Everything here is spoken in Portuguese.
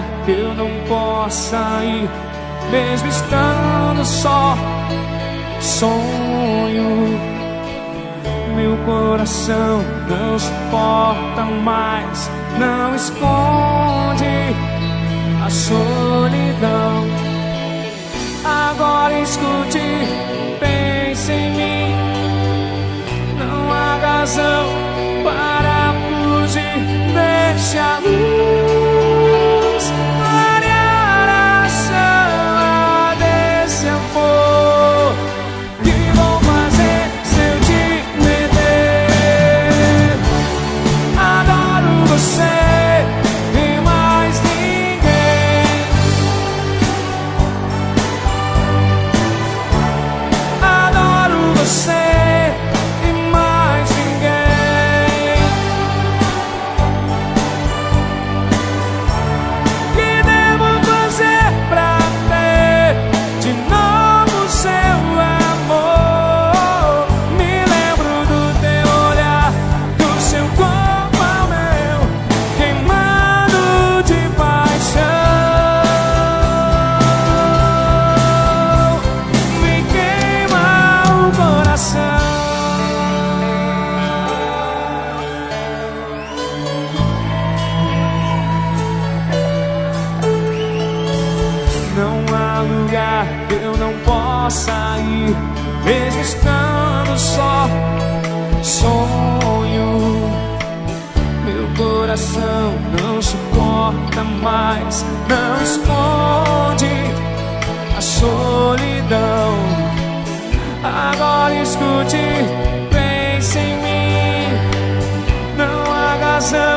lugar que eu não possa ir, mesmo estando só. Sonho, meu coração não suporta mais, não esconde a solidão. Agora escute, pense em mim. Não há razão para fugir, deixe a luz clarear a chama desse amor. Que vou fazer se eu te perder? Adoro você e mais ninguém. Adoro você e mais ninguém. Que devo fazer pra ter de novo seu amor? Me lembro do teu olhar, do seu corpo ao meu, queimando de paixão. Me queima o coração. Não há lugar que eu não possa ir, mesmo estando só. Sonho, meu coração não suporta mais, não esconde a solidão. Agora escute, pense em mim. Não há razão